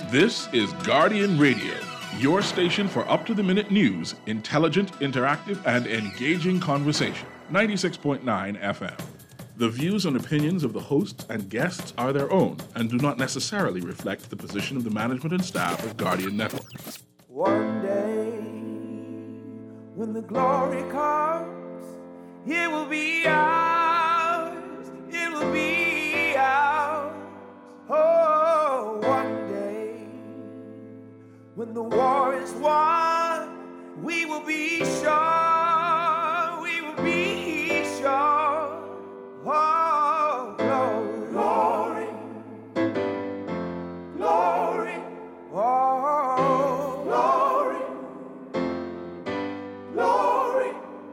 This is Guardian Radio, your station for up-to-the-minute news, intelligent, interactive, and engaging conversation. 96.9 FM. The views and opinions of the hosts and guests are their own and do not necessarily reflect the position of the management and staff of Guardian Network. One day, when the glory comes, it will be ours. It will be ours. Oh, one day, when the war is won, we will be sure. We will be sure. Oh, glory, glory, oh, glory.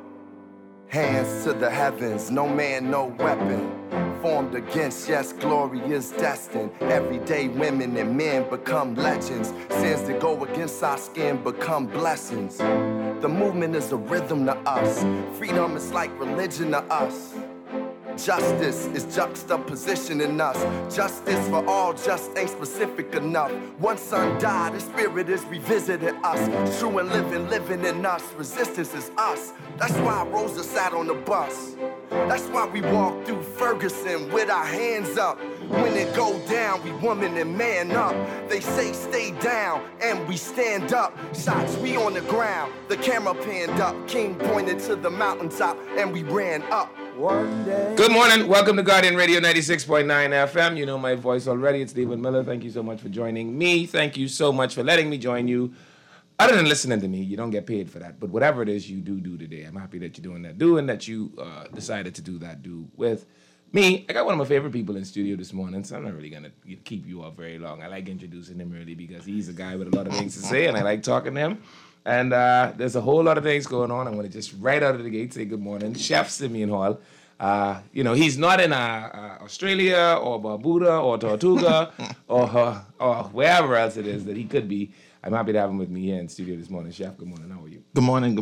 Hands to the heavens, no man, no weapon. Formed against, yes, glory is destined. Everyday women and men become legends. Sins that go against our skin become blessings. The movement is a rhythm to us. Freedom is like religion to us. Justice is juxtapositioning us. Justice for all just ain't specific enough. One son died, his spirit is revisiting us. True and living in us. Resistance is us. That's why Rosa sat on the bus. That's why we walk through Ferguson with our hands up. When it go down, we woman and man up. They say stay down, and we stand up. Shots, we on the ground. The camera panned up. King pointed to the mountaintop, and we ran up. One day. Good morning. Welcome to Guardian Radio 96.9 FM. You know my voice already. It's David Miller. Thank you so much for joining me. Thank you so much for letting me join you. Other than listening to me, you don't get paid for that. But whatever it is you do today, I'm happy that you're doing that. Doing that you decided to do that, do with me. I got one of my favorite people in studio this morning, so I'm not really going to keep you up very long. I like introducing him early because he's a guy with a lot of things to say, and I like talking to him. And there's a whole lot of things going on. I'm going to just right out of the gate say good morning. Chef Simeon Hall. He's not in Australia or Barbuda or Tortuga or wherever else it is that he could be. I'm happy to have him with me here in studio this morning. Chef, good morning. How are you? Good morning.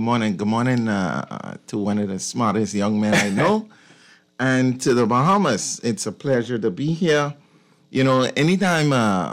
To one of the smartest young men I know. And to the Bahamas. It's a pleasure to be here. You know, anytime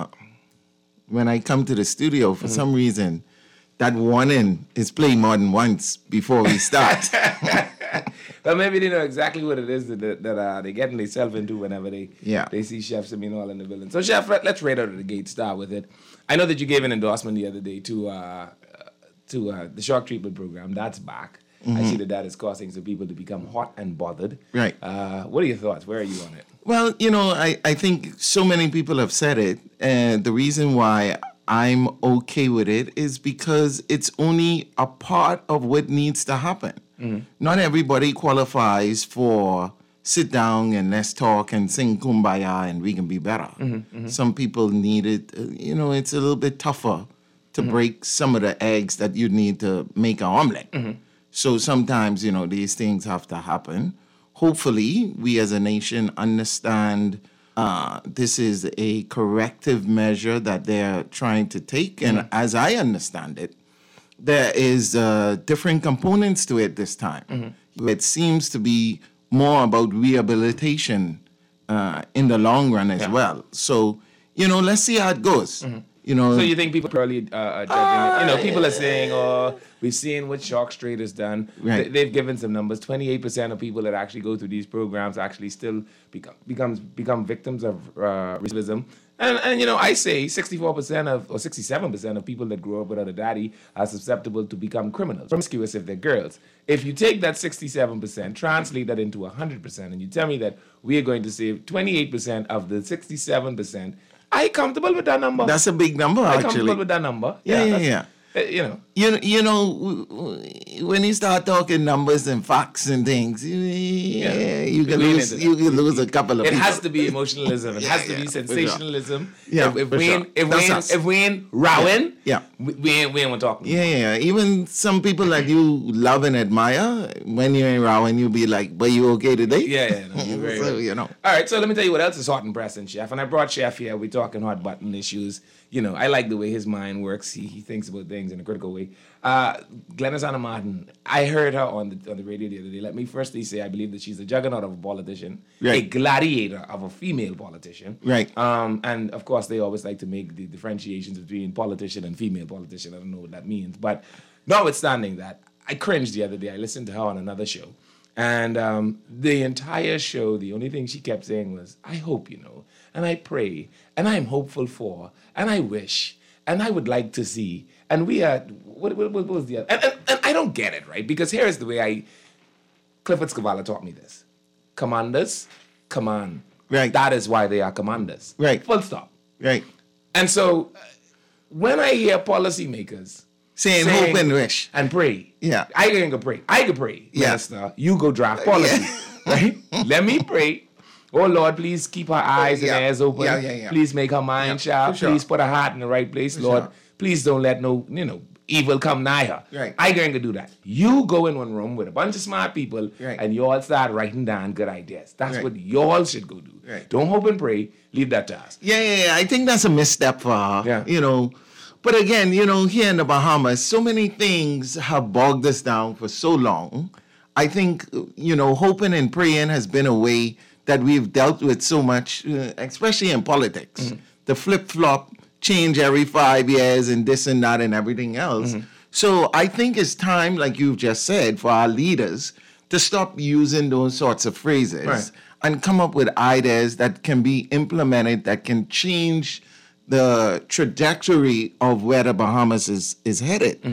when I come to the studio, for some reason, that warning is played more than once before we start. But maybe they know exactly what it is that they're getting themselves into whenever they see Chef Simeon Hall in the building. So, Chef, let's right out of the gate start with it. I know that you gave an endorsement the other day to the shock treatment program. That's back. Mm-hmm. I see that is causing some people to become hot and bothered. Right. What are your thoughts? Where are you on it? Well, you know, I think so many people have said it. And the reason why I'm okay with it is because it's only a part of what needs to happen. Mm-hmm. Not everybody qualifies for sit down and let's talk and sing Kumbaya and we can be better. Mm-hmm. Mm-hmm. Some people need it, it's a little bit tougher to break some of the eggs that you need to make an omelet. Mm-hmm. So sometimes, these things have to happen. Hopefully, we as a nation understand this is a corrective measure that they're trying to take. And as I understand it, there is different components to it this time. Mm-hmm. It seems to be more about rehabilitation in the long run as well. So, let's see how it goes. Mm-hmm. So you think people probably are judging it? People are saying, we've seen what Shock Straight has done. Right. They've given some numbers. 28% of people that actually go through these programs actually still become victims of recidivism. And I say 64% or 67% of people that grow up without a daddy are susceptible to become criminals, promiscuous if they're girls. If you take that 67%, translate that into 100%, and you tell me that we are going to save 28% of the 67%, are you comfortable with that number? That's a big number, actually. Are you comfortable with that number? Yeah. When you start talking numbers and facts and things, you can lose a couple of people. It has to be emotionalism. It has to be sensationalism. Yeah, if we ain't rowing, we ain't talking. Yeah. Even some people that you love and admire, when you're in rowing, you'll be like, but you okay today? Yeah. No, you're very right. All right, so let me tell you what else is hot and pressing, Chef. And I brought Chef here. We're talking hot button issues. I like the way his mind works. He thinks about things things in a critical way. Glenys Anna Martin, I heard her on the radio the other day. Let me firstly say I believe that she's a juggernaut of a politician, Right. a gladiator of a female politician. Right. And of course, they always like to make the differentiations between politician and female politician. I don't know what that means. But notwithstanding that, I cringed the other day. I listened to her on another show. And the entire show, the only thing she kept saying was, I hope, and I pray, and I'm hopeful for, and I wish, and I would like to see. And we are, what was the other? And I don't get it, right? Because here is the way Clifford Scavala taught me this. Commanders command. Right. That is why they are commanders. Right. Full stop. Right. And so when I hear policymakers Saying hope and wish. and pray. Yeah. I can go pray. I can pray. Yeah. Minister, you go draft policy. Right? Let me pray. Oh Lord, please keep her eyes Yeah. and ears open. Yeah. Please make her mind sharp. for sure. Please put her heart in the right place, Lord. sure. Please don't let no, evil come nigh her. Right. I can do that. You go in one room with a bunch of smart people Right. and you all start writing down good ideas. That's Right. what you all should go do. Right. Don't hope and pray. Leave that to us. Yeah. I think that's a misstep for her. Yeah. But again, here in the Bahamas, so many things have bogged us down for so long. I think, hoping and praying has been a way that we've dealt with so much, especially in politics. Mm-hmm. The flip-flop, change every 5 years and this and that and everything else. Mm-hmm. So I think it's time, like you've just said, for our leaders to stop using those sorts of phrases Right. and come up with ideas that can be implemented, that can change the trajectory of where the Bahamas is headed.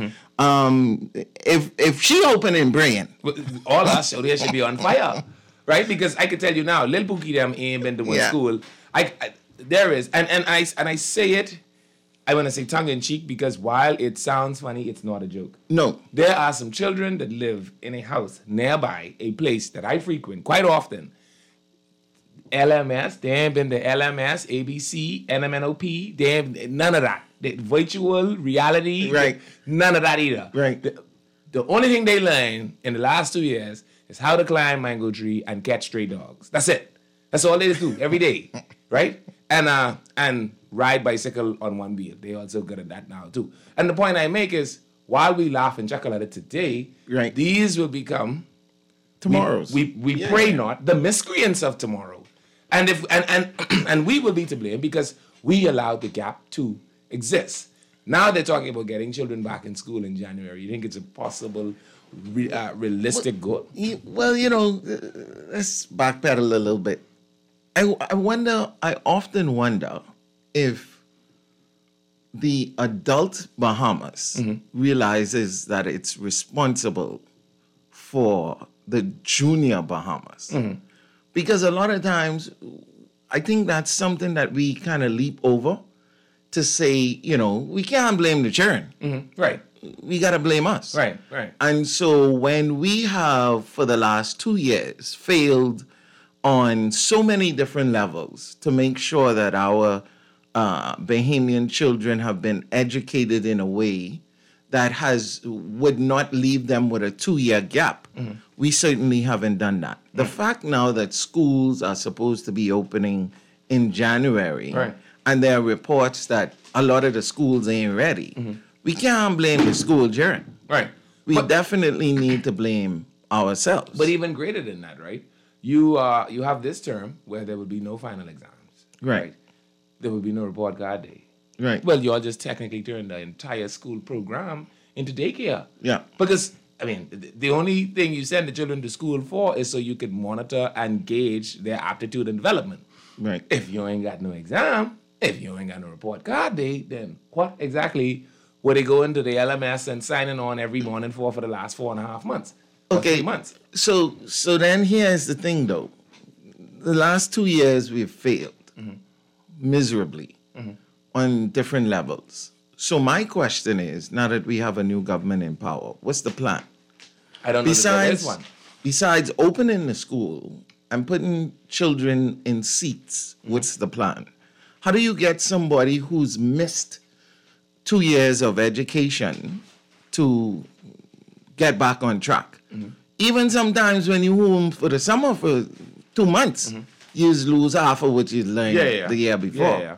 If she open and praying, All our show there should be on fire, right? Because I can tell you now, Lil Pookie them ain't been to one Yeah. school. There is, and I say it, I want to say tongue in cheek because while it sounds funny, it's not a joke. no. There are some children that live in a house nearby a place that I frequent quite often. LMS, they ain't been to LMS, ABC, NMNOP, they ain't none of that. The virtual reality, Right. none of that either. Right. The only thing they learned in the last 2 years is how to climb mango tree and catch stray dogs. That's it. That's all they do every day, right? And ride bicycle on one wheel. They also good at that now too. And the point I make is, while we laugh and chuckle at it today, Right. these will become Tomorrow's. We pray not the miscreants of tomorrow, and if and we will be to blame because we allowed the gap to exist. Now they're talking about getting children back in school in January. You think it's a possible, realistic goal? Well, let's backpedal a little bit. I often wonder if the adult Bahamas realizes that it's responsible for the junior Bahamas. Because a lot of times, I think that's something that we kind of leap over to say, we can't blame the children. Right, We got to blame us. right. And so when we have, for the last 2 years, failed on so many different levels to make sure that our Bahamian children have been educated in a way that would not leave them with a 2-year gap, we certainly haven't done that. The fact now that schools are supposed to be opening in January, Right. and there are reports that a lot of the schools ain't ready, we can't blame the school children. Right. We definitely need to blame ourselves. But even greater than that, right? You have this term where there will be no final exams. Right. There will be no report card day. Right. Well, you all just technically turned the entire school program into daycare. Yeah. Because, the only thing you send the children to school for is so you can monitor and gauge their aptitude and development. Right. If you ain't got no exam, if you ain't got no report card day, then what exactly were they going to the LMS and signing on every morning for the last 4.5 months? Or 3 months. So then here's the thing, though. The last 2 years we've failed miserably on different levels. So my question is, now that we have a new government in power, what's the plan? I don't know if there is one. Besides opening the school and putting children in seats, what's the plan? How do you get somebody who's missed 2 years of education to get back on track? Even sometimes when you're home for the summer for 2 months, you lose half of what you learned the year before. Yeah.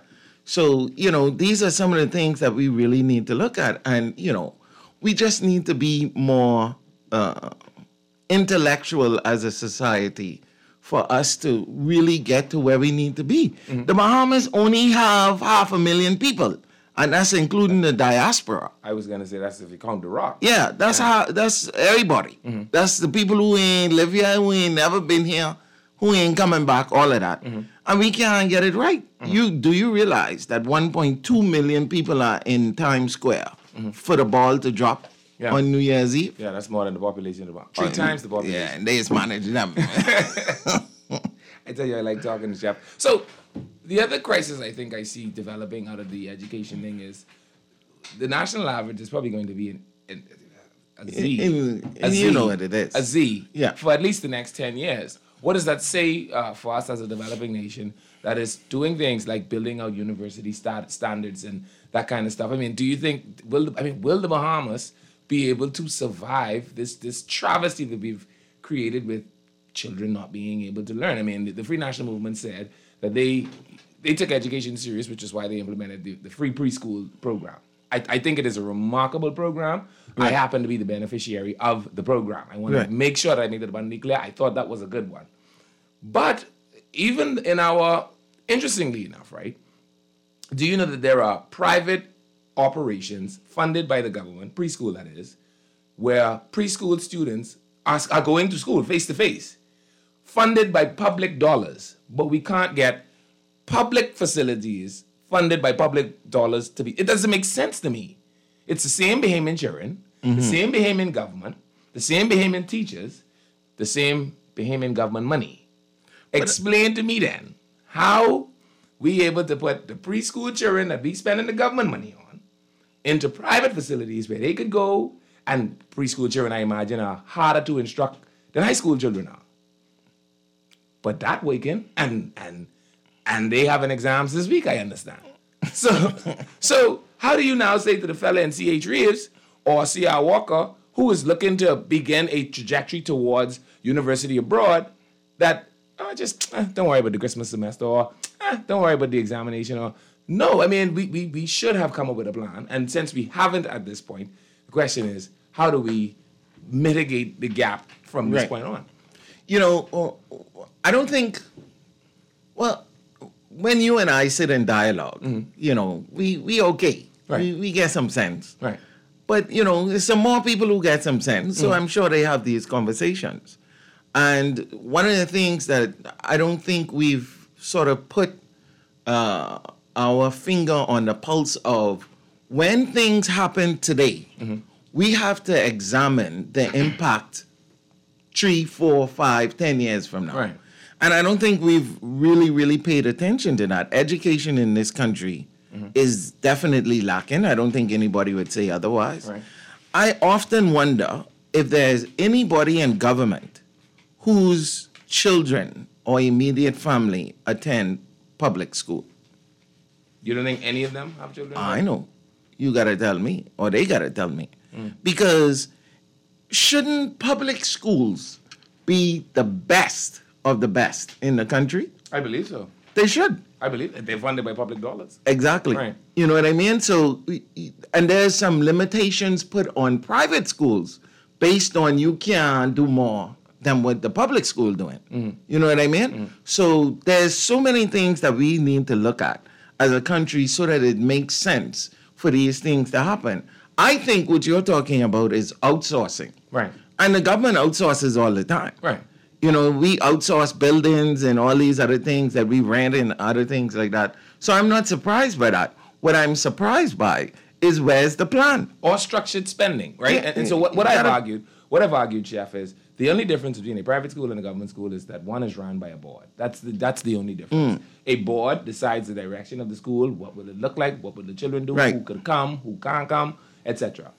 So, these are some of the things that we really need to look at. And, we just need to be more intellectual as a society for us to really get to where we need to be. The Bahamas only have 500,000 people, and that's including the diaspora. I was going to say that's if you count the Rock. Yeah, that's everybody. That's the people who ain't live here, who ain't never been here, who ain't coming back, all of that. And we can't get it right. Do you realize that 1.2 million people are in Times Square for the ball to drop on New Year's Eve? Yeah, that's more than the population of about 3 times the population. Yeah, and they just manage them. I tell you, I like talking to Chef. So the other crisis I think I see developing out of the education thing is the national average is probably going to be a Z. A Z. You know what it is. A Z. Yeah. For at least the next 10 years. What does that say for us as a developing nation that is doing things like building out university standards and that kind of stuff? I mean, do you think will the Bahamas be able to survive this travesty that we've created with children not being able to learn? I mean, the Free National Movement said that they took education serious, which is why they implemented the free preschool program. I think it is a remarkable program. Right. I happen to be the beneficiary of the program. I want to make sure that I made it abundantly clear. I thought that was a good one. But even in interestingly enough, right, do you know that there are private operations funded by the government, preschool that is, where preschool students are going to school face-to-face, funded by public dollars, but we can't get public facilities funded by public dollars to be. It doesn't make sense to me. It's the same Bahamian children, the same Bahamian government, the same Bahamian teachers, the same Bahamian government money. Explain to me then how we able to put the preschool children that we spending the government money on into private facilities where they could go, and preschool children, I imagine, are harder to instruct than high school children are. But that weekend, and they have an exams this week, I understand. So how do you now say to the fella in C.H. Reeves or C.R. Walker, who is looking to begin a trajectory towards university abroad, that don't worry about the Christmas semester, or don't worry about the examination, or no, I mean, we should have come up with a plan. And since we haven't at this point, the question is, how do we mitigate the gap from this point on? I don't think, when you and I sit in dialogue, we okay. Right. We get some sense. Right. But, there's some more people who get some sense, so I'm sure they have these conversations. And one of the things that I don't think we've sort of put our finger on the pulse of, when things happen today, we have to examine the impact 3, 4, 5, 10 years from now. Right. And I don't think we've really paid attention to that. Education in this country is definitely lacking. I don't think anybody would say otherwise. Right. I often wonder if there's anybody in government whose children or immediate family attend public school. You don't think any of them have children? I know. You got to tell me, or they got to tell me. Because shouldn't public schools be the best of the best in the country? I believe so. They should. I believe that they're funded by public dollars. Exactly. Right. You know what I mean? So, and there's some limitations put on private schools based on you can't do more than what the public school doing. You know what I mean? So there's so many things that we need to look at as a country so that it makes sense for these things to happen. I think what you're talking about is outsourcing. Right. And the government outsources all the time. Right. We outsource buildings and all these other things that we rent and other things like that. So I'm not surprised by that. What I'm surprised by is, where's the plan? Or structured spending, right? Yeah. And so what I've argued, Chef, is the only difference between a private school and a government school is that one is run by a board. That's the only difference. A board decides the direction of the school, what will it look like, what will the children do, Right. who can come, who can't come, etc.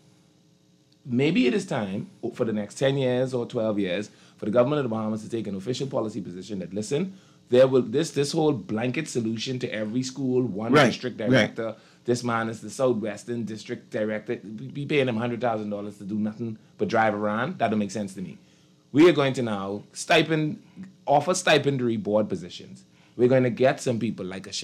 Maybe it is time for the next 10 years or 12 years for the government of the Bahamas to take an official policy position that, listen, there will this whole blanket solution to every school, one Right. district director. This man is the Southwestern district director. Be paying him $100,000 to do nothing but drive around. That don't make sense to me. We are going to now offer stipendary board positions. We're going to get some people like a chef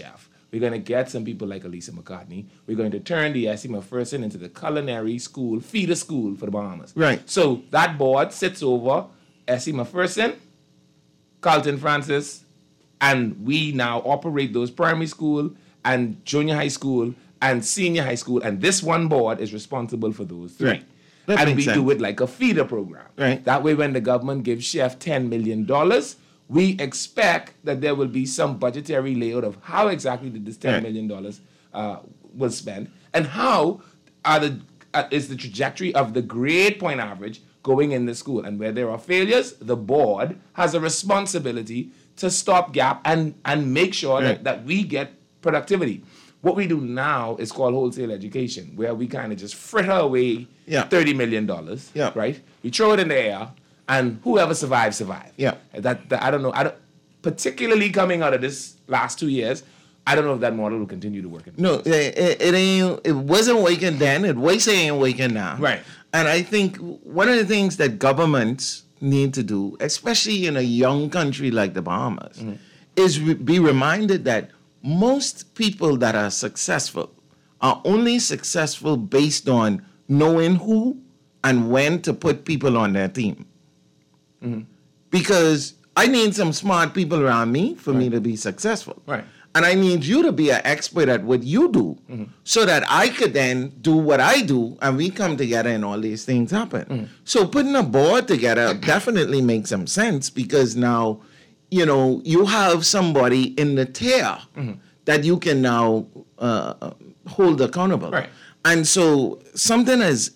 We're going to get some people like Elisa McCartney. We're going to turn the Essie McPherson into the culinary school, feeder school for the Bahamas. Right. So that board sits over Essie McPherson, Carlton Francis, and we now operate those primary school and junior high school and senior high school, and this one board is responsible for those three. Right. That And makes we sense. do it like a feeder program. Right. That way, when the government gives Chef $10 million, we expect that there will be some budgetary layout of how exactly did this $10 million was spent, and how is the trajectory of the grade point average going in the school. And where there are failures, the board has a responsibility to stop gap and make sure Right. that we get productivity. What we do now is called wholesale education, where we kind of just fritter away Yeah. $30 million, Yeah. right? We throw it in the air, and whoever survives, survive. Yeah. That I don't know. Particularly coming out of this last 2 years, I don't know if that model will continue to work. No, it ain't. It wasn't working then. It was ain't working now. Right. And I think one of the things that governments need to do, especially in a young country like the Bahamas, is be reminded that most people that are successful are only successful based on knowing who and when to put people on their team. Because I need some smart people around me for me to be successful. Right. And I need you to be an expert at what you do so that I could then do what I do and we come together and all these things happen. So putting a board together definitely makes some sense because now, you have somebody in the tier that you can now hold accountable. Right. And so something as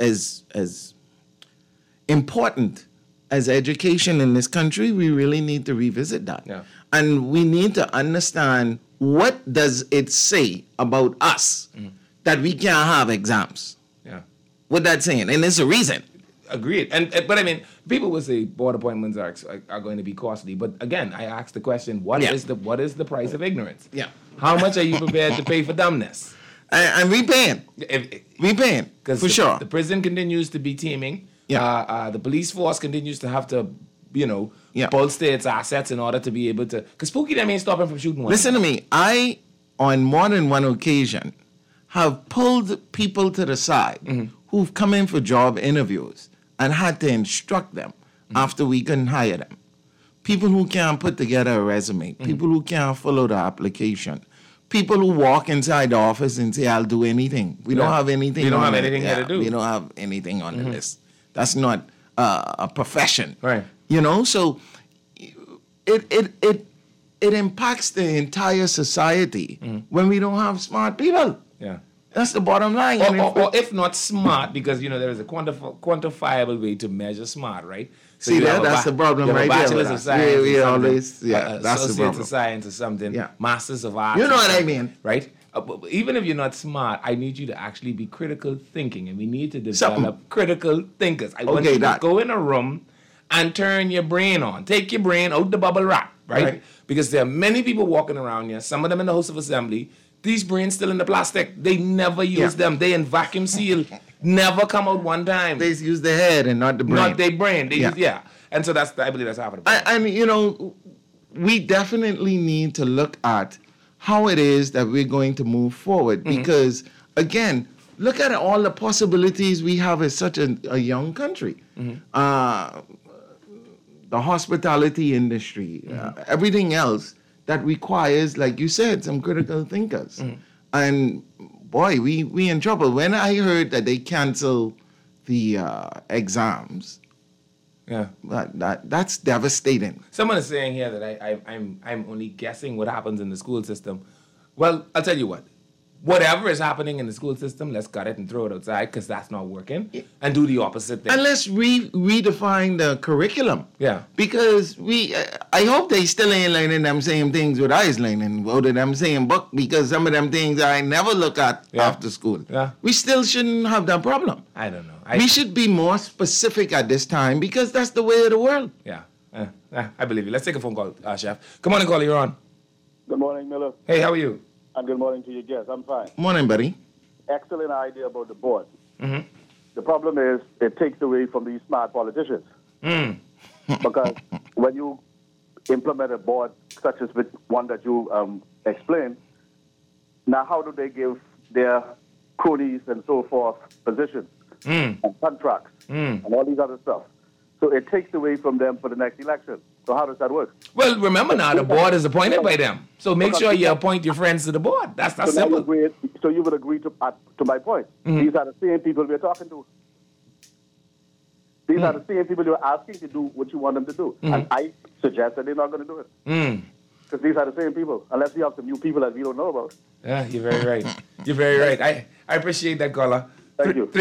important as education in this country, we really need to revisit that. Yeah. And we need to understand what does it say about us that we can't have exams. Yeah. What that's saying. And there's a reason. Agreed. But I mean, people will say board appointments are going to be costly. But again, I ask the question: what is the price of ignorance? Yeah. How much are you prepared to pay for dumbness? And we paying. We paying. For sure. The prison continues to be teeming. Yeah. The police force continues to have to, Yeah. bolster its assets in order to be able to. Because Spooky them ain't stopping from shooting one. Listen to me. I, on more than one occasion, have pulled people to the side who've come in for job interviews and had to instruct them after we couldn't hire them. People who can't put together a resume, people who can't follow the application, people who walk inside the office and say, I'll do anything. We don't have anything. We don't on have it. anything here to do. We don't have anything on the list. That's not a profession. Right. So it impacts the entire society when we don't have smart people. Yeah. That's the bottom line. Or if not smart, because there is a quantifiable way to measure smart, right? So See, you have that's the problem you have right a there bachelor's with of us. science, We or always- something, that's the associates problem. of science or something, Yeah. masters of arts. You know or what I something, mean. right? But even if you're not smart, I need you to actually be critical thinking, and we need to develop Something. critical thinkers. I want Okay, you to that. go in a room and turn your brain on. Take your brain out the bubble wrap, right? Right. Because there are many people walking around here, some of them in the House of Assembly, these brains still in the plastic. They never use them. They in vacuum seal. Never come out one time. They use the head and not the brain. Not their brain. They Yeah. use, And so I believe that's half of the problem. And we definitely need to look at how it is that we're going to move forward because, again, look at all the possibilities we have as such a young country. The hospitality industry, everything else that requires, like you said, some critical thinkers. And boy, we in trouble. When I heard that they cancel the exams, Yeah. that's devastating. Someone is saying here that I'm only guessing what happens in the school system. Well, I'll tell you what. Whatever is happening in the school system, let's cut it and throw it outside because that's not working, and do the opposite thing. And let's redefine the curriculum. Yeah. Because I hope they still ain't learning them same things what I was learning, out of them same book, because some of them things I never look at after school. Yeah. We still shouldn't have that problem. I don't know. We should be more specific at this time because that's the way of the world. Yeah. I believe you. Let's take a phone call, Chef. Come on and call. You're on. Good morning, Miller. Hey, how are you? And good morning to your guests. I'm fine. Morning, buddy. Excellent idea about the board. The problem is it takes away from these smart politicians. Because when you implement a board such as the one that you explained, Now, how do they give their cronies and so forth positions and contracts and all these other stuff? So it takes away from them for the next election. So how does that work? Well, remember now, the board is appointed by them. So make sure you appoint your friends to the board. That's So, now simple. you would agree to my point. These are the same people we're talking to. These are the same people you're asking to do what you want them to do. And I suggest that they're not going to do it. Because these are the same people, unless you have some new people that we don't know about. Yeah, you're very right. You're very right. I appreciate that, caller. Thank you.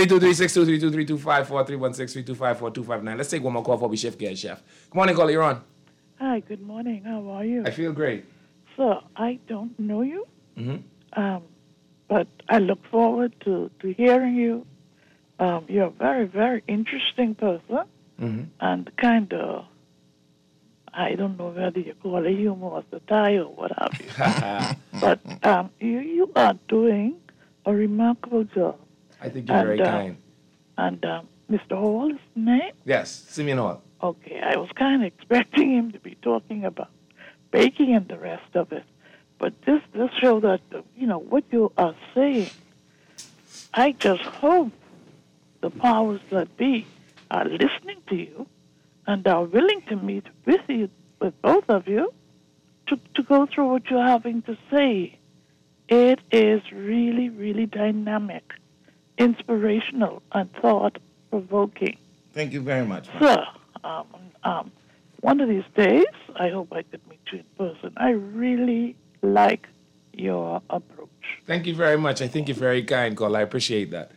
323-623-3254-316-325-4259. Let's take one more call before we shift gears, Chef. Good morning, caller. You're on. Hi, good morning. How are you? I feel great. Sir, I don't know you, but I look forward to hearing you. You're a very, very interesting person, and kind of, I don't know whether you call it humor satire or what have you. But you are doing a remarkable job. I think you're very kind. And Mr. Hall is the name? Yes, Simeon Hall. Okay, I was kind of expecting him to be talking about baking and the rest of it. But this show that, what you are saying, I just hope the powers that be are listening to you and are willing to meet with you, with both of you, to go through what you're having to say. It is really, really dynamic, inspirational, and thought-provoking. Thank you very much. Sir, one of these days, I hope I could meet you in person. I really like your approach. Thank you very much. I think you're very kind, caller. I appreciate that.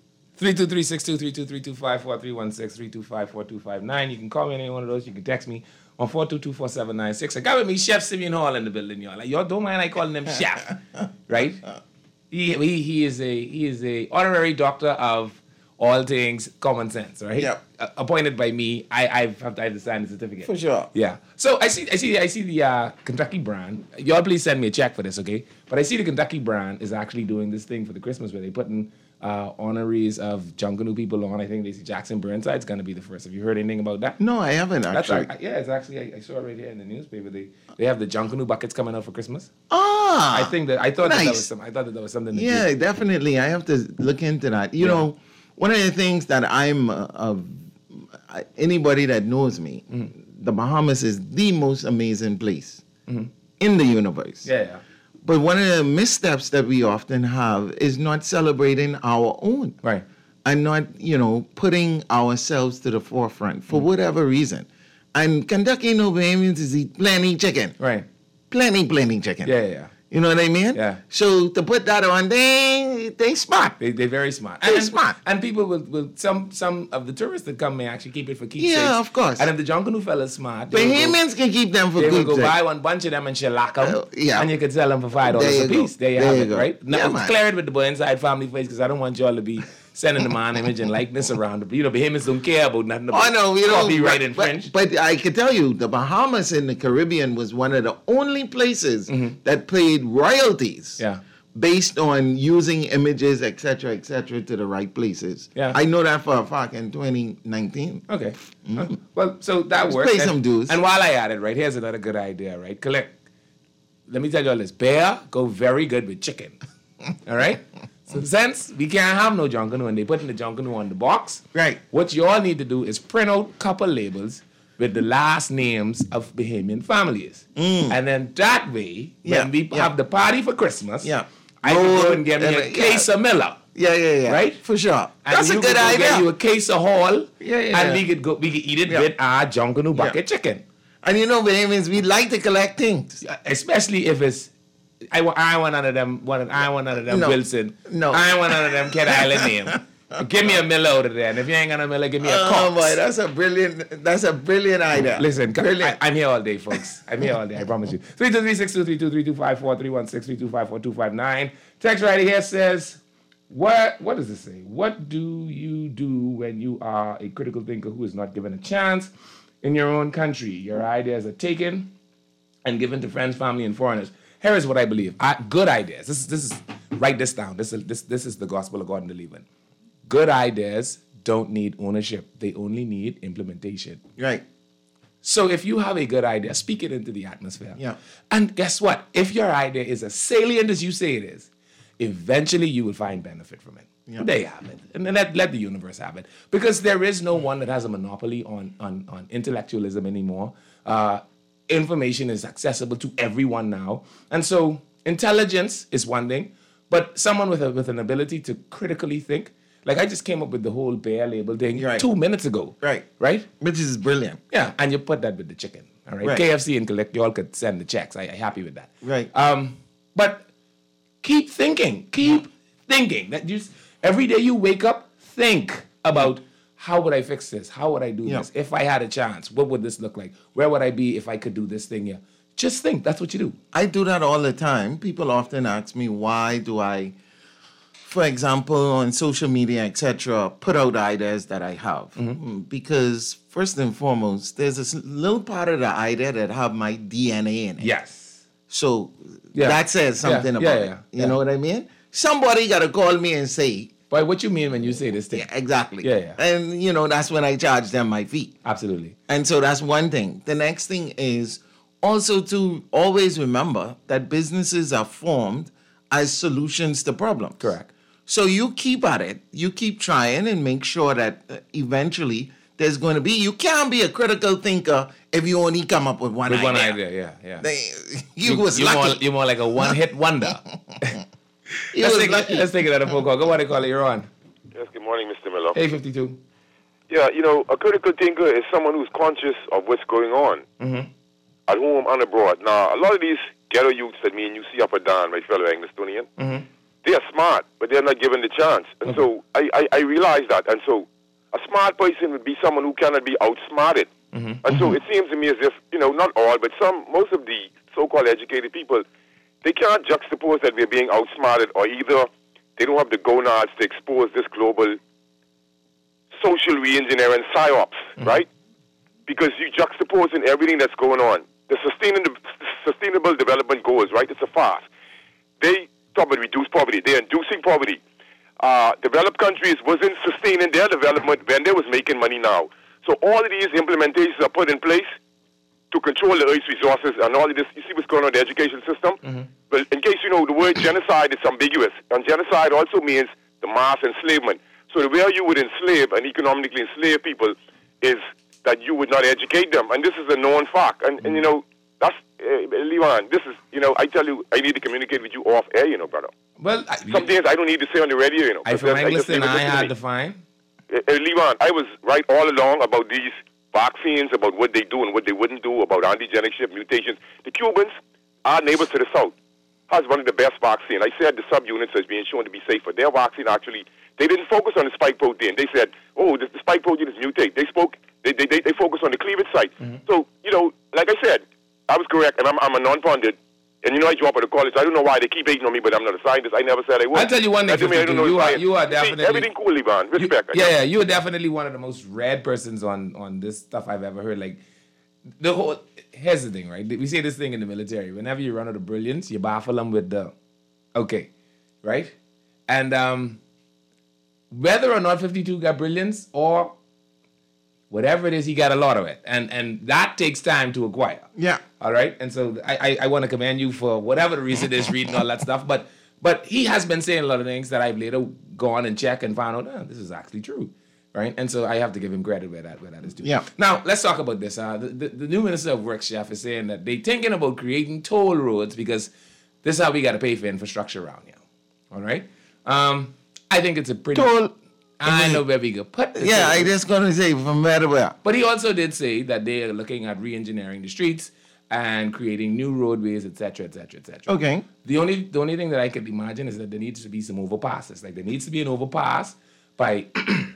323-623-3254-316-325-4259. You can call me on any one of those. You can text me on 422-4796. I got with me Chef Simeon Hall in the building, y'all. Like, y'all don't mind I calling him Chef, right? He is a honorary doctor of all things common sense, right? Yep. Appointed by me. I have to sign the certificate. For sure. Yeah. So I see the Kentucky brand. Y'all please send me a check for this, okay? But I see the Kentucky brand is actually doing this thing for the Christmas where they putting honorees of Junkanoo people on. I think they see Jackson Burnside's going to be the first. Have you heard anything about that? No, I haven't actually. It's actually I saw it right here in the newspaper. They have the Junkanoo buckets coming out for Christmas. Ah, I thought that nice. that was something. Yeah, definitely. I have to look into that. You know, one of the things that I'm anybody that knows me, the Bahamas is the most amazing place in the universe. Yeah. But one of the missteps that we often have is not celebrating our own. Right. And not, putting ourselves to the forefront for whatever reason. And Kentucky no Bahamians is eat plenty chicken. Right. Plenty chicken. Yeah. You know what I mean? Yeah. So to put that on, they smart. They're very smart. They're smart. And people will some of the tourists that come may actually keep it for keepsakes. Yeah, of course. And if the Junkanoo fella's smart, Bahamians can keep them for they will good go sake. buy one bunch of them and shellac them. Yeah. And you could sell them for $5 There a you go. piece. There you There have you it, go. right? Yeah, Now, man. clear it with the Burnside family face because I don't want y'all to be sending them on image and likeness around. Bahamians don't care about nothing about copyright infringed. But I can tell you, the Bahamas in the Caribbean was one of the only places that paid royalties. Yeah. Based on using images, et cetera, to the right places. Yeah. I know that for a fact in 2019. Okay. Well, so that Let's works. pay some dues. And while I at it, right, here's another good idea, right? Let me tell you all this. Bear go very good with chicken. All right? So since we can't have no Junkanoo and they putting the Junkanoo on the box, Right. what you all need to do is print out a couple labels with the last names of Bahamian families. And then that way, when we have the party for Christmas, I can go and get me a case of Miller. Yeah. Right? For sure. And That's a you good could go get you idea. a case of Hall, Yeah. and we could eat it with our Junkanoo bucket chicken. And Bahamians, we like to collect things. Especially if it's I want none of them. I want none of them No. Wilson. No. I want none of them Kid Island name. Give me a Miller out of there, and if you ain't got a Miller, give me a Cox. Oh boy, that's a brilliant idea. Listen, brilliant. I'm here all day, folks. I'm here all day, I promise you. 323-623-3235-431-6325-4259. Text right here says, what does it say? What do you do when you are a critical thinker who is not given a chance in your own country? Your ideas are taken and given to friends, family, and foreigners. Here is what I believe. Good ideas. This is write this down. This is the gospel according to Levin. Good ideas don't need ownership. They only need implementation. Right. So if you have a good idea, speak it into the atmosphere. Yeah. And guess what? If your idea is as salient as you say it is, eventually you will find benefit from it. There you have it. And then let the universe have it. Because there is no one that has a monopoly on intellectualism anymore. Information is accessible to everyone now. And so intelligence is one thing, but someone with an ability to critically think, like I just came up with the whole bear label thing 2 minutes ago. Right. Right? Which is brilliant. Yeah, and you put that with the chicken. All right. KFC and Collect, you all could send the checks. I'm happy with that. Right. But keep thinking. Keep thinking. That just every day you wake up, think about how would I fix this? How would I do this? If I had a chance, what would this look like? Where would I be if I could do this thing here? Just think. That's what you do. I do that all the time. People often ask me, why do I, for example, on social media, etc., put out ideas that I have? Because first and foremost, there's this little part of the idea that have my DNA in it. Yes. So that says something about it. You know what I mean? Somebody got to call me and say, but what you mean when you say this thing? Yeah, exactly. Yeah. And, that's when I charge them my fee. Absolutely. And so that's one thing. The next thing is also to always remember that businesses are formed as solutions to problems. Correct. So you keep at it. You keep trying and make sure that eventually there's going to be, you can't be a critical thinker if you only come up with one idea. One idea, yeah. You was lucky. You're more like a one-hit wonder. Let's take it at a phone call. Go ahead, call it. You're on. Yes, good morning, Mr. Miller. Hey, 52. Yeah, a critical thinker is someone who's conscious of what's going on at home and abroad. Now, a lot of these ghetto youths that me and you see up and down, my fellow Englistonian, they are smart, but they're not given the chance. And so I realize that. And so a smart person would be someone who cannot be outsmarted. And so it seems to me as if, not all, but most of the so-called educated people, they can't juxtapose that we're being outsmarted, or either they don't have the gonads to expose this global social re-engineering psyops, right? Because you juxtapose in everything that's going on. The sustainable development goals, right? It's a farce. They talk about reduce poverty. They're inducing poverty. Developed countries wasn't sustaining their development when they was making money now. So all of these implementations are put in place to control the Earth's resources and all of this. You see what's going on in the education system? Well, in case you know, the word genocide is ambiguous. And genocide also means the mass enslavement. So the way you would enslave and economically enslave people is that you would not educate them. And this is a known fact. And that's, Leon, this is, I tell you, I need to communicate with you off air, brother. Well, some things I don't need to say on the radio, I from Engliston, I had to find. Leon, I was right all along about these vaccines, about what they do and what they wouldn't do, about antigenic shift mutations. The Cubans, our neighbors to the south, has one of the best vaccines. I said the subunits as being shown to be safer. Their vaccine actually, they didn't focus on the spike protein. They said, the spike protein is mutate. They focus on the cleavage site. So, like I said, I was correct, and I'm a non-pundit. And I grew up at a college. I don't know why they keep hating on me, but I'm not a scientist. I never said I was. I'll tell you one thing. You are definitely... everything cool, Ivan. Respect. You are definitely one of the most read persons on this stuff I've ever heard. Like, here's the thing, right? We say this thing in the military. Whenever you run out of brilliance, you baffle them with the, okay, right? And whether or not 52 got brilliance or whatever it is, he got a lot of it. And that takes time to acquire. Yeah. All right? And so I want to commend you for whatever the reason is, reading all that stuff. But he has been saying a lot of things that I've later gone and checked and found out, this is actually true. Right? And so I have to give him credit where that is due. Yeah. Now, let's talk about this. The new Minister of Works, Chef, is saying that they're thinking about creating toll roads because this is how we got to pay for infrastructure around here. All right? I think it's a pretty... I know where we go. I just going to say from where to where. But he also did say that they are looking at re-engineering the streets and creating new roadways, etc., etc., etc. Okay. The only thing that I could imagine is that there needs to be some overpasses. Like there needs to be an overpass by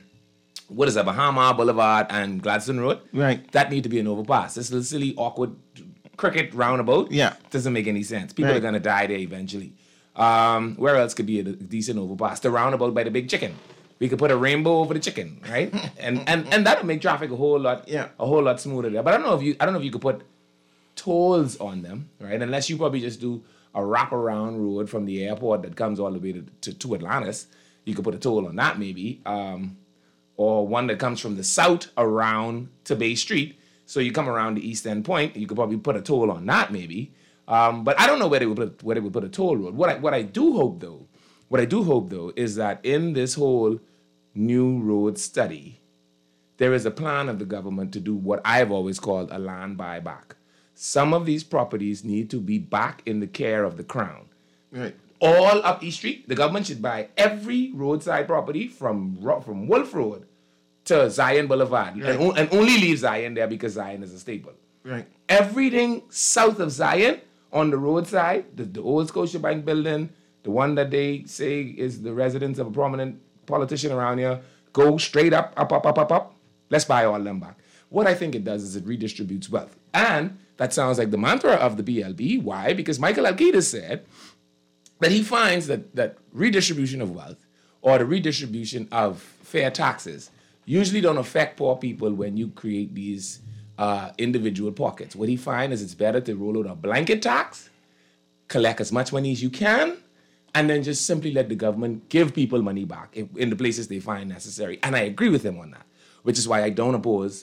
Bahama Boulevard and Gladstone Road. Right. That need to be an overpass. This little silly, awkward cricket roundabout. Yeah. Doesn't make any sense. People are gonna die there eventually. Where else could be a decent overpass? The roundabout by the Big Chicken. We could put a rainbow over the chicken, right? and that would make traffic a whole lot smoother there. But I don't know if you could put tolls on them, right? Unless you probably just do a wraparound road from the airport that comes all the way to Atlantis. You could put a toll on that maybe. Or one that comes from the south around to Bay Street. So you come around the East End Point, you could probably put a toll on that maybe. But I don't know where they would put a toll road. What I do hope though What I do hope, though, is that in this whole new road study, there is a plan of the government to do what I've always called a land buyback. Some of these properties need to be back in the care of the Crown. Right. All up East Street, the government should buy every roadside property from Wolf Road to Zion Boulevard, and only leave Zion there because Zion is a staple. Right. Everything south of Zion on the roadside, the old Scotiabank building, the one that they say is the residence of a prominent politician around here, go straight up. Let's buy all them back. What I think it does is it redistributes wealth. And that sounds like the mantra of the BLB. Why? Because Michael Alkita said that he finds that redistribution of wealth or the redistribution of fair taxes usually don't affect poor people when you create these individual pockets. What he finds is it's better to roll out a blanket tax, collect as much money as you can, and then just simply let the government give people money back in the places they find necessary. And I agree with him on that, which is why I oppose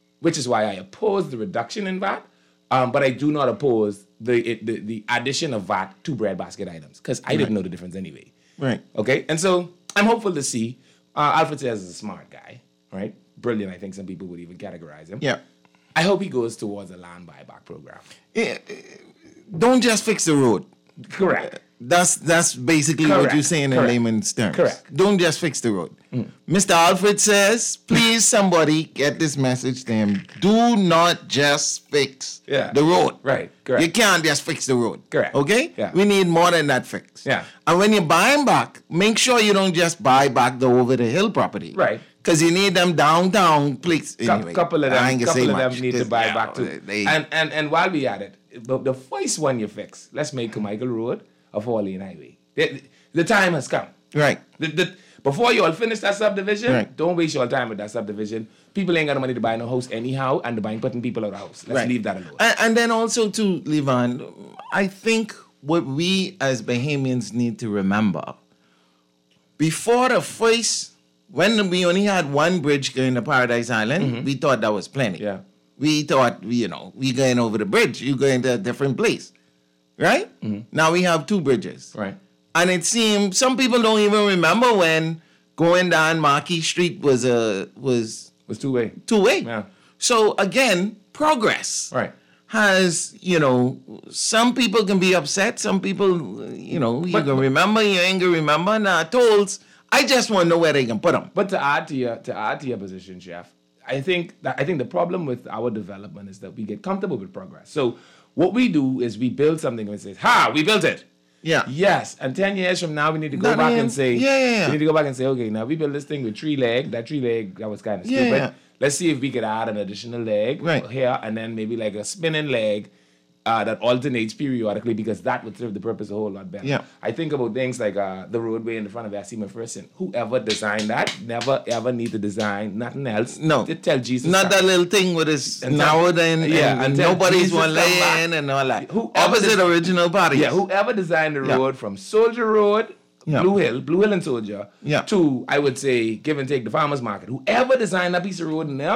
the reduction in VAT, but I do not oppose the addition of VAT to breadbasket items, because I didn't know the difference anyway. Right. Okay? And so I'm hopeful to see. Alfred says is a smart guy, right? Brilliant, I think some people would even categorize him. Yeah. I hope he goes towards a land buyback program. Don't just fix the road. Correct. That's basically what Correct. you're saying in Correct. layman's terms. Correct. Don't just fix the road. Mr. Alfred says, please somebody get this message to him. Do not just fix the road. Right. Correct. You can't just fix the road. Correct. Okay? Yeah. We need more than that fix. Yeah. And when you're buying back, make sure you don't just buy back the over the hill property. Right. Because you need them downtown places. Anyway, couple of I ain't gonna say them much, need to 'cause, buy yeah, back too. they- And while we at it, the first one you fix, let's make Michael Road a 4-lane highway. The time has come. Right. Before you all finish that subdivision, Right. don't waste your time with that subdivision. People ain't got the money to buy no house anyhow, and they're putting people out of house. Let's Right. leave that alone. And then also too, Levan, I think what we as Bahamians need to remember, before the first, when we only had one bridge going to Paradise Island, we thought that was plenty. Yeah. We thought, we going over the bridge, you going to a different place, right? Now we have two bridges. Right. And it seems some people don't even remember when going down Marquis Street was two-way. two-way. Yeah. So again, progress. Right. Has, some people can be upset. Some people, you can remember, you ain't gonna remember. Nah, tolls, I just want to know where they can put them. But to add to your position, Chef, I think the problem with our development is that we get comfortable with progress. So what we do is we build something and say, we built it. Yeah. Yes. And 10 years from now, we need to go Not back even- and say, yeah. we need to go back and say, okay, now we built this thing with 3 leg. That 3 leg, that was kind of stupid. Yeah. Let's see if we could add an additional leg Right. here, and then maybe like a spinning leg that alternates periodically, because that would serve the purpose a whole lot better. Yeah. I think about things like the roadway in the front of Yassim McPherson. Whoever designed that never ever need to design nothing else. No. To tell Jesus. Not Christ. that little thing with this And now tell- and yeah, and tell nobody's Jesus one come back. lay in and all that. Whoever Opposite des- original bodies. Yeah, whoever designed the Yeah. road from Soldier Road, Yeah. Blue Hill and Soldier, Yeah. to, I would say, give and take the farmer's market. Whoever designed that piece of road in there,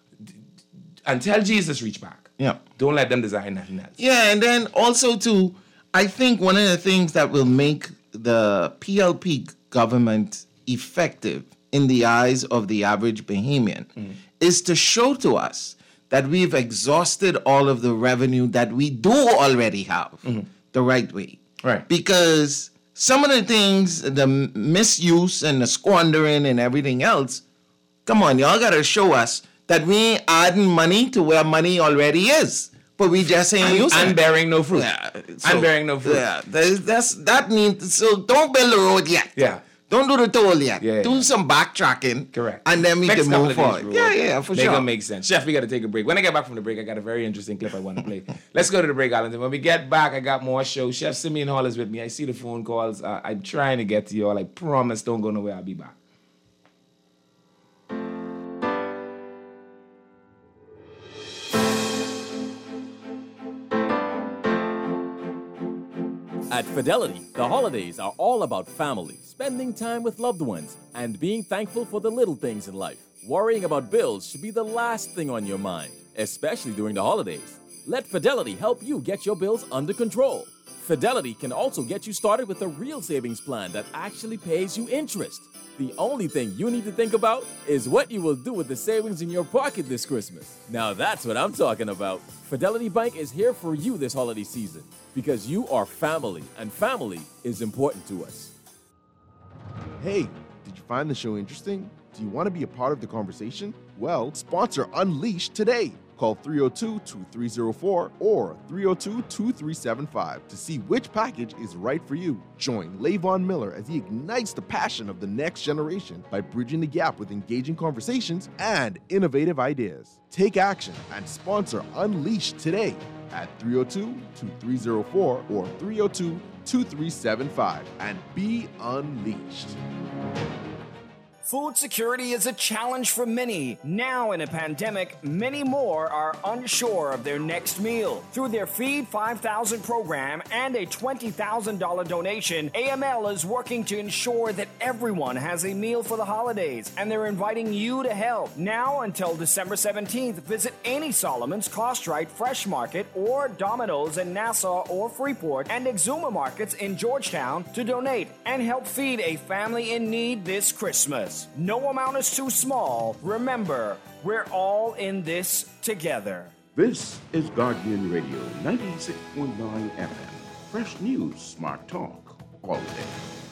until Jesus reach back, Yeah. don't let them design nothing else. Yeah, and then also too, I think one of the things that will make the PLP government effective in the eyes of the average Bahamian is to show to us that we've exhausted all of the revenue that we do already have the right way. Right. Because some of the things, the misuse and the squandering and everything else, come on, y'all gotta show us that we ain't adding money to where money already is. But we just ain't using And it. bearing no fruit. Yeah, And bearing no fruit. Yeah, that means, so don't build the road yet. Yeah. Don't do the toll yet. Yeah, Do yeah. some backtracking. Correct. And then we Next can couple move of these forward. roads Yeah, for sure. Gonna make sense. Chef, we got to take a break. When I get back from the break, I got a very interesting clip I want to play. Let's go to the break, Island. When we get back, I got more show. Chef Simeon Hall is with me. I see the phone calls. I'm trying to get to y'all. I promise, don't go nowhere. I'll be back. At Fidelity, the holidays are all about family, spending time with loved ones, and being thankful for the little things in life. Worrying about bills should be the last thing on your mind, especially during the holidays. Let Fidelity help you get your bills under control. Fidelity can also get you started with a real savings plan that actually pays you interest. The only thing you need to think about is what you will do with the savings in your pocket this Christmas. Now that's what I'm talking about. Fidelity Bank is here for you this holiday season because you are family, and family is important to us. Hey, did you find the show interesting? Do you want to be a part of the conversation? Well, sponsor Unleashed today. Call 302-2304 or 302-2375 to see which package is right for you. Join Lavon Miller as he ignites the passion of the next generation by bridging the gap with engaging conversations and innovative ideas. Take action and sponsor Unleashed today at 302-2304 or 302-2375 and be unleashed. Food security is a challenge for many. Now in a pandemic, many more are unsure of their next meal. Through their Feed 5,000 program and a $20,000 donation, AML is working to ensure that everyone has a meal for the holidays, and they're inviting you to help. Now until December 17th, visit any Solomon's, Costrite, Fresh Market, or Domino's in Nassau or Freeport, and Exuma Markets in Georgetown to donate and help feed a family in need this Christmas. No amount is too small. Remember, we're all in this together. This is Guardian Radio 96.9 FM. Fresh news, smart talk, all day.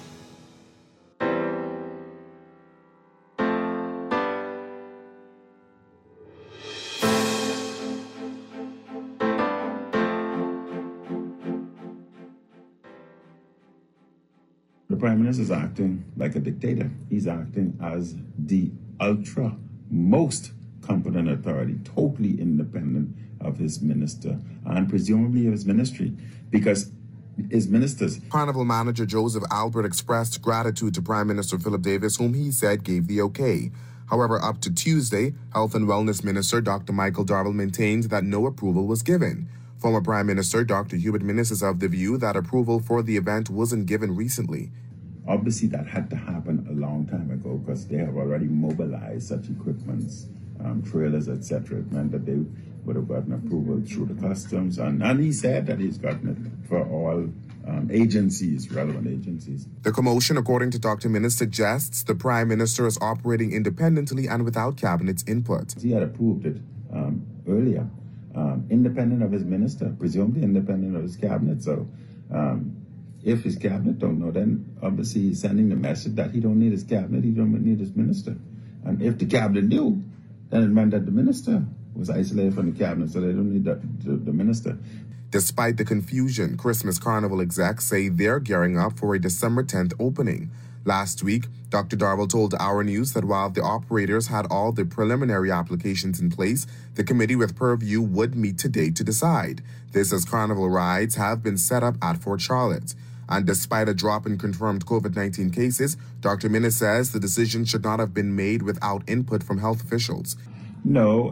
The Prime Minister is acting like a dictator. He's acting as the most competent authority, totally independent of his minister and presumably of his ministry, because his ministers. Carnival manager Joseph Albert expressed gratitude to Prime Minister Philip Davis, whom he said gave the okay. However, up to Tuesday, Health and Wellness Minister Dr. Michael Darville maintained that no approval was given. Former Prime Minister Dr. Hubert Minnis is of the view that approval for the event wasn't given recently. Obviously, that had to happen a long time ago because they have already mobilized such equipments, trailers, etc. It meant that they would have gotten approval through the customs. And he said that he's gotten it for all agencies, relevant agencies. The commotion, according to Dr. Minnis, suggests the Prime Minister is operating independently and without Cabinet's input. He had approved it earlier, independent of his minister, presumably independent of his cabinet. So if his cabinet don't know, then obviously he's sending the message that he don't need his cabinet, he don't need his minister. And if the cabinet knew, then it meant that the minister was isolated from the cabinet, so they don't need the minister. Despite the confusion, Christmas Carnival execs say they're gearing up for a December 10th opening. Last week, Dr. Darville told Our News that while the operators had all the preliminary applications in place, the committee with purview would meet today to decide. This as Carnival rides have been set up at Fort Charlotte. And despite a drop in confirmed COVID-19 cases, Dr. Minnis says the decision should not have been made without input from health officials. No,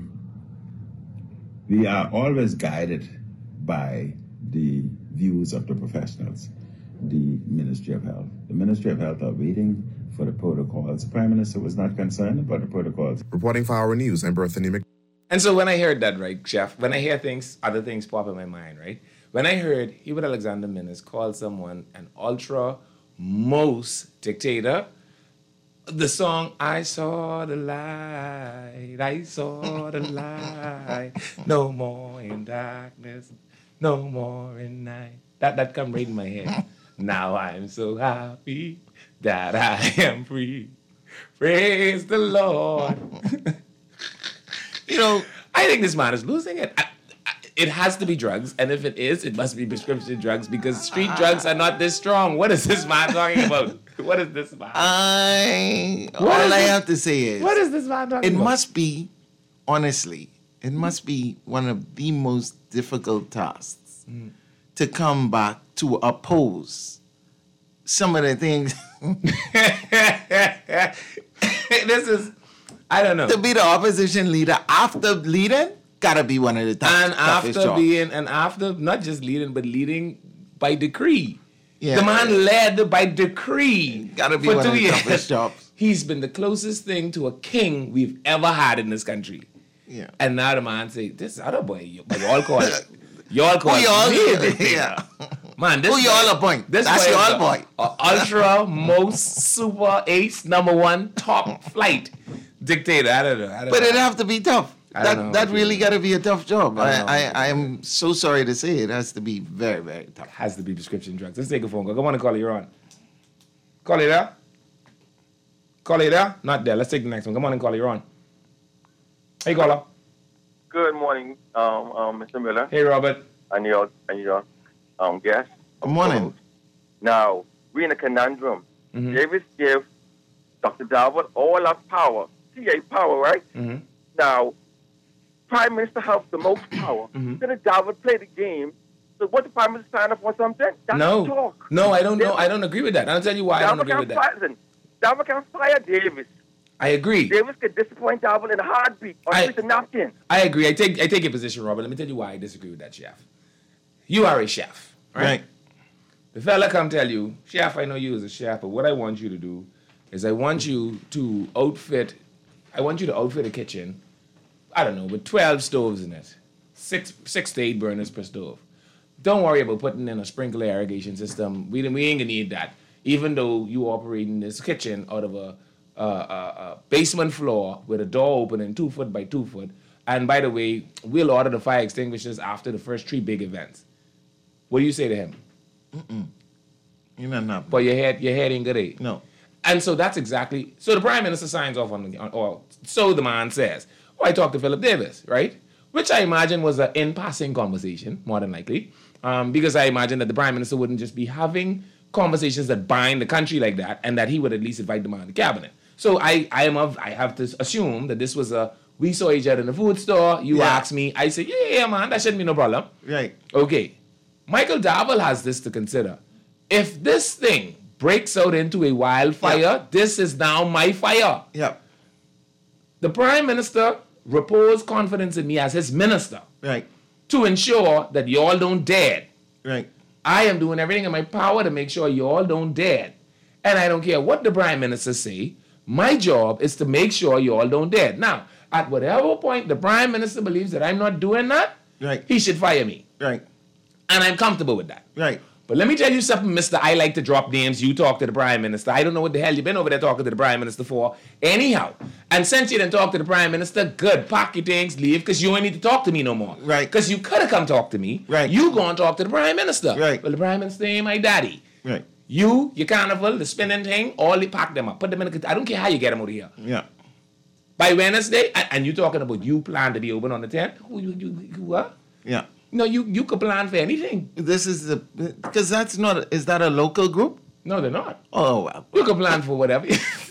we are always guided by the views of the professionals, the Ministry of Health. The Ministry of Health are waiting for the protocols. The Prime Minister was not concerned about the protocols. Reporting for Our News, I'm Berthany McDonald. And so when I heard that, right, Chef, when I hear other things pop in my mind, right? When I heard Hubert Alexander Minnis call someone an ultra-most dictator, the song, I saw the light, no more in darkness, no more in night. That come right in my head. Now I'm so happy that I am free. Praise the Lord. I think this man is losing it. It has to be drugs, and if it is, it must be prescription drugs because street drugs are not this strong. What is this man talking about? What is this man? All I have to say is, what is this man talking about? It must be, honestly, it must be one of the most difficult tasks to come back to oppose some of the things. This is, I don't know. To be the opposition leader after leading, gotta be one of the toughest jobs. And after not just leading, but leading by decree. Yeah. The man led by decree. Gotta be for one 2 of the years. toughest jobs. He's been the closest thing to a king we've ever had in this country. Yeah. And now the man say, this other boy, but y'all call it. Y'all call it. Yeah. Man, Who y'all appoint? That's y'all boy. Ultra most super ace number one top flight dictator. I don't know. But it'd have to be tough. That really got to be a tough job. I am so sorry to say it has to be very, very tough. Has to be prescription drugs. Let's take a phone call. Come on and call it. You're on. Call it there. Call it there. Not there. Let's take the next one. Come on and call it. You're on. Hey, caller. Good morning, Mr. Miller. Hey, Robert. And your guest. Good morning. Now, we're in a conundrum. Mm-hmm. Davis gave Dr. Darwood all that power, TA power, right? Mm-hmm. Now, Prime Minister has the most power. Mm-hmm. Then Darwood play the game. So what the Prime Minister sign up for something? That's talk. No, I don't know. I don't agree with that. I'll tell you why I don't agree with that. Darwood can fire Davis. I agree. Davis could disappoint Darwood in a heartbeat or with a napkin. I agree. I take your position, Robert. Let me tell you why I disagree with that, Chef. You are a chef, right? The fella come tell you, Chef, I know you as a chef, but what I want you to do is I want you to outfit a kitchen, I don't know, with 12 stoves in it, 6 to 8 burners per stove. Don't worry about putting in a sprinkler irrigation system. We ain't gonna need that. Even though you operating this kitchen out of a basement floor with a door opening 2 foot by 2 foot. And by the way, we'll order the fire extinguishers after the first 3 big events. What do you say to him? You're not. But your head ain't good, eh? No. And so that's exactly. So the Prime Minister signs off or so the man says. Oh, I talked to Philip Davis, right? Which I imagine was an in-passing conversation, more than likely, because I imagine that the Prime Minister wouldn't just be having conversations that bind the country like that, and that he would at least invite them on the cabinet. So I have to assume that this was we saw each other in the food store. You asked me, I said, yeah, man, that shouldn't be no problem. Right. Okay. Michael Darwell has this to consider. If this thing breaks out into a wildfire, this is now my fire. Yeah. The Prime Minister reposed confidence in me as his minister. Right. To ensure that y'all don't dead. Right. I am doing everything in my power to make sure y'all don't dead. And I don't care what the Prime Minister say. My job is to make sure y'all don't dead. Now, at whatever point the Prime Minister believes that I'm not doing that, he should fire me. Right. And I'm comfortable with that. Right. But let me tell you something, Mr. I like to drop names. You talk to the Prime Minister. I don't know what the hell you've been over there talking to the Prime Minister for. Anyhow. And since you didn't talk to the Prime Minister, good. Pack your things, leave, because you ain't need to talk to me no more. Right. Because you could have come talk to me. Right. You go and talk to the Prime Minister. Right. Well, the Prime Minister ain't my daddy. Right. Your carnival, the spinning thing, all they pack them up. Put them in I don't care how you get them out of here. Yeah. By Wednesday, and you talking about you plan to be open on the 10th? Who what? Yeah. No, you could plan for anything. This is because that's not, is that a local group? No, they're not. Oh, well. You could plan for whatever.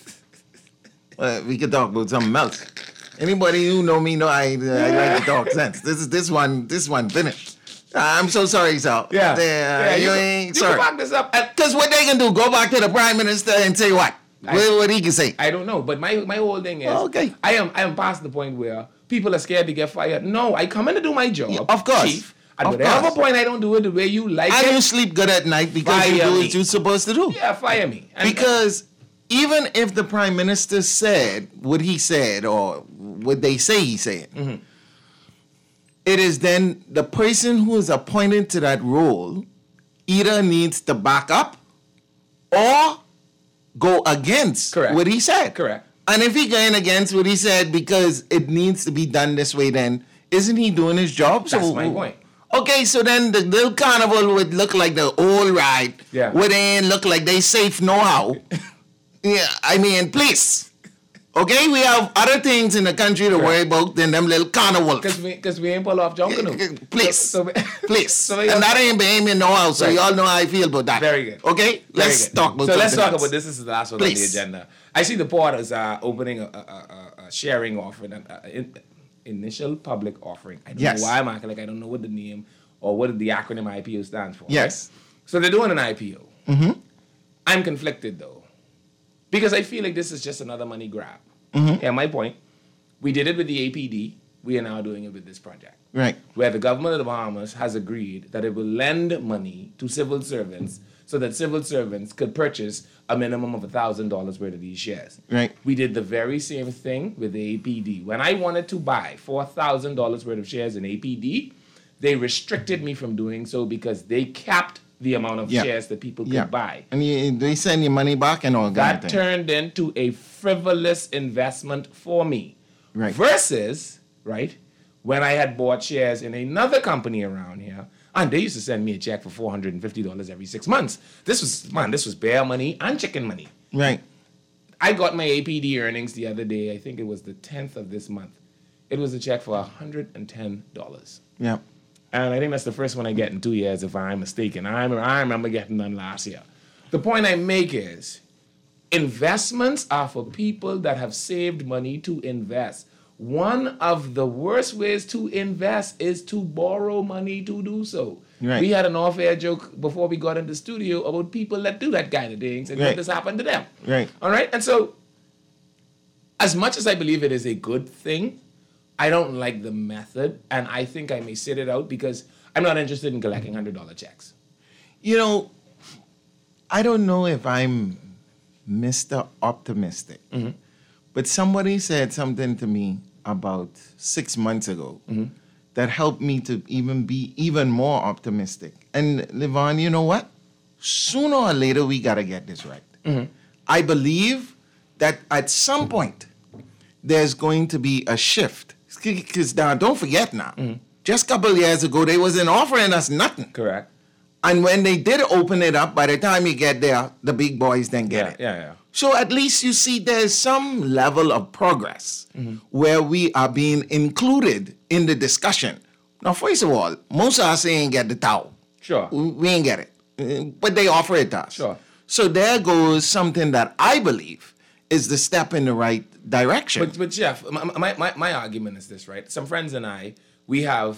We could talk about something else. Anybody who know me know I like to talk sense. This one finished. I'm so sorry, sir. Yeah. You ain't sorry. You can back this up. Because what they can do, go back to the Prime Minister and say what? What he can say? I don't know, but my whole thing is, okay. I am past the point where people are scared to get fired. No, I come in to do my job. Yeah, of course. Chief, at whatever point I don't do it the way you like and it. You sleep good at night because you do what you're supposed to do. Yeah, fire me. Because even if the Prime Minister said what he said or what they say he said, it is then the person who is appointed to that role either needs to back up or go against what he said. Correct. And if he going against what he said because it needs to be done this way, then isn't he doing his job? That's my point. Okay, so then the little carnival would look like the old ride. Yeah. Would then look like they safe know-how. Yeah, I mean, please. Okay, we have other things in the country to worry about than them little carnival. Because we ain't pull off Junkanoo. Please. Please. And that ain't behaving know-how, so y'all know how I feel about that. Very good. Okay? Let's talk about So let's talk else. about this. This is the last one on the agenda. I see the Porters opening a sharing offering, an initial public offering. I don't know why I'm acting like I don't know what the name or what the acronym IPO stands for. Yes. Right? So they're doing an IPO. Mm-hmm. I'm conflicted, though. Because I feel like this is just another money grab. Mm-hmm. Yeah, my point. We did it with the APD. We are now doing it with this project. Right. Where the government of the Bahamas has agreed that it will lend money to civil servants so that civil servants could purchase a minimum of $1,000 worth of these shares. Right. We did the very same thing with the APD. When I wanted to buy $4,000 worth of shares in APD, they restricted me from doing so because they capped the amount of shares that people could buy. And they send your money back and all that. That turned into a frivolous investment for me. Right. Versus, right, when I had bought shares in another company around here, and they used to send me a check for $450 every 6 months. This was bear money and chicken money. Right. I got my APD earnings the other day. I think it was the 10th of this month. It was a check for $110. Yeah. And I think that's the first one I get in 2 years, if I'm mistaken. I remember getting none last year. The point I make is, investments are for people that have saved money to invest. One of the worst ways to invest is to borrow money to do so. Right. We had an off-air joke before we got in the studio about people that do that kind of things and what has happened to them. Right. All right? And so, as much as I believe it is a good thing, I don't like the method, and I think I may sit it out because I'm not interested in collecting $100 checks. You know, I don't know if I'm Mr. Optimistic, but somebody said something to me about 6 months ago that helped me to even be even more optimistic. And Levon, you know what? Sooner or later, we got to get this right. I believe that at some point, there's going to be a shift. Because now, don't forget now, just a couple of years ago, they wasn't offering us nothing. Correct. And when they did open it up, by the time you get there, the big boys then get it. Yeah. So at least you see there's some level of progress where we are being included in the discussion. Now, first of all, most of us ain't get the towel. Sure. We ain't get it. But they offer it to us. Sure. So there goes something that I believe is the step in the right direction. But Jeff, my argument is this, right? Some friends and I, we have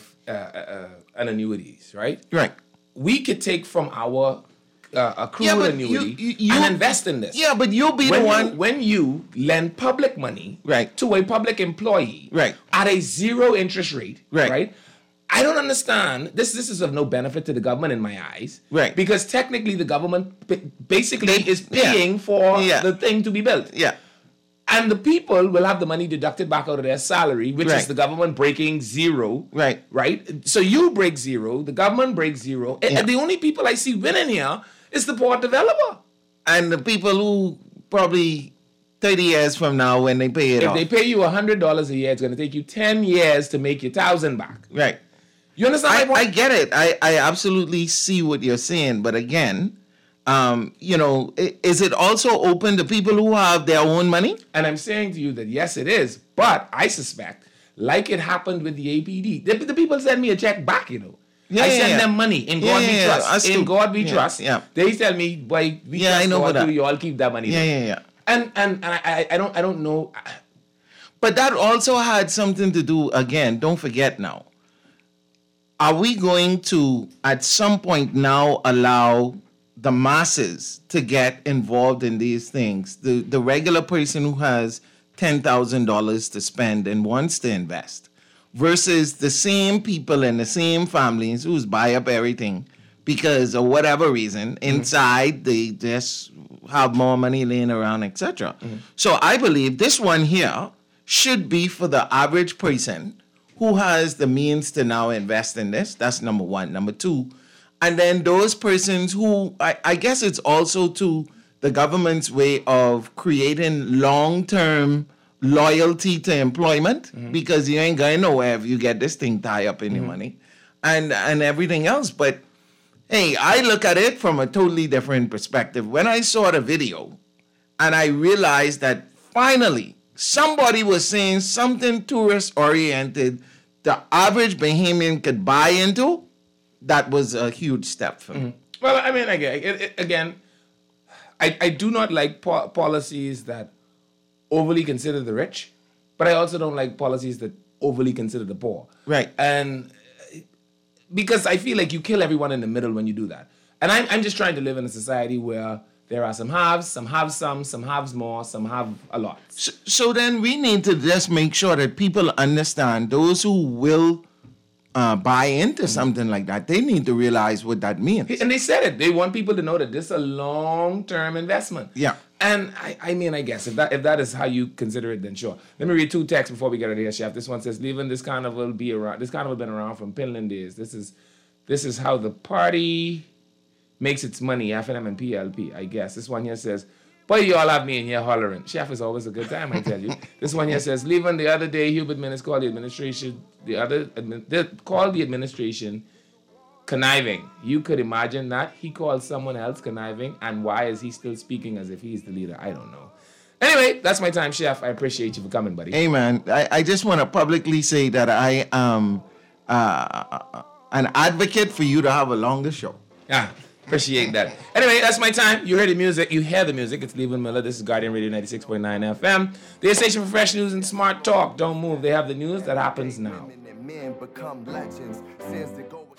an annuities, right? Right. We could take from our accrued annuity and invest in this. Yeah, but you'll be the one. When you lend public money right. to a public employee right. at a 0 interest rate, right? I don't understand. This is of no benefit to the government in my eyes. Right. Because technically the government basically is paying for the thing to be built. Yeah. And the people will have the money deducted back out of their salary, which right. is the government breaking 0. Right. Right? So you break 0, the government breaks 0. Yeah. And the only people I see winning here is the poor developer. And the people who probably 30 years from now when they pay it off. If they pay you $100 a year, it's going to take you 10 years to make your 1,000 back. Right. You understand my point? I get it. I absolutely see what you're saying. But again, you know, is it also open to people who have their own money? And I'm saying to you that yes, it is. But I suspect, like it happened with the APD, the people send me a check back, you know. I send them money. In God we trust. In God we trust. Yeah. They tell me, boy, we trust God too, you all keep that money. Yeah. And I don't know. But that also had something to do, again, don't forget now. Are we going to, at some point now, allow the masses to get involved in these things? The regular person who has $10,000 to spend and wants to invest versus the same people and the same families who's buy up everything because of whatever reason, inside they just have more money laying around, etc. So I believe this one here should be for the average person who has the means to now invest in this. That's number one. Number two, and then those persons who, I guess it's also to the government's way of creating long-term loyalty to employment, because you ain't going nowhere if you get this thing tied up in your money and everything else. But hey, I look at it from a totally different perspective. When I saw the video and I realized that finally somebody was saying something tourist-oriented the average Bahamian could buy into, that was a huge step for me. Well, I mean, again, I do not like policies that overly consider the rich, but I also don't like policies that overly consider the poor. Right. And because I feel like you kill everyone in the middle when you do that. And I'm just trying to live in a society where there are some haves have more, some have a lot. So then we need to just make sure that people understand, those who will buy into something like that, they need to realize what that means. And they said it. They want people to know that this is a long-term investment. Yeah. And I mean, I guess if that is how you consider it, then sure. Let me read 2 texts before we get out of here, Chef. This one says, "Leaving this carnival be around. This carnival been around from Pinland days. This is how the party makes its money, FNM and PLP, I guess. This one here says, boy, you all have me in here hollering. Chef is always a good time, I tell you. This one here says, leaving the other day, Hubert Minnis called the administration, called the administration conniving. You could imagine that. He called someone else conniving, and why is he still speaking as if he's the leader? I don't know. Anyway, that's my time, Chef. I appreciate you for coming, buddy. Hey, man, I just want to publicly say that I am an advocate for you to have a longer show. Appreciate that. Anyway, that's my time. You hear the music. It's Leland Miller. This is Guardian Radio 96.9 FM. The station for fresh news and smart talk. Don't move. They have the news that happens now. Men become legends since they go